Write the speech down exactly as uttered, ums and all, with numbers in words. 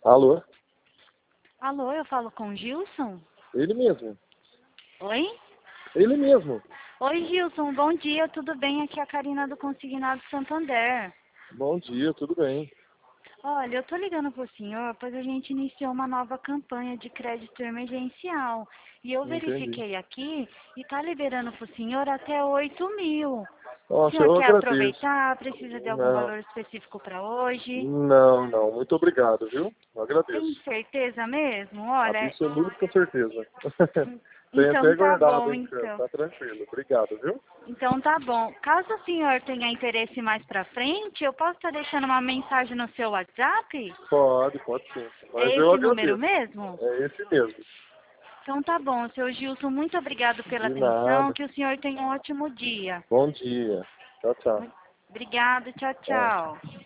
Alô? Alô, eu falo com o Gilson? Ele mesmo. Oi? Ele mesmo. Oi, Gilson, bom dia, tudo bem? Aqui é a Karina do Consignado Santander. Bom dia, tudo bem? Olha, eu tô ligando pro senhor, pois a gente iniciou uma nova campanha de crédito emergencial. E eu Entendi. verifiquei aqui e tá liberando pro senhor até oito mil. O Nossa, senhor eu quer agradeço. aproveitar? Precisa de algum Não, valor específico para hoje? não, não. Muito obrigado, viu? Eu Tem agradeço. certeza mesmo? Olha, Absoluta certeza. Tenho até então tá guardado, bom, hein, cara? então. Tá tranquilo. Obrigado, viu? Então tá bom. Caso o senhor tenha interesse mais pra frente, eu posso estar deixando uma mensagem no seu WhatsApp? Pode, pode sim. Mas É eu esse número agradeço. mesmo? É esse mesmo. Então tá bom, seu Gilson, muito obrigado pela De atenção, nada. que o senhor tenha um ótimo dia. Bom dia. Tchau, tchau. Obrigada, tchau, Tchau. tchau.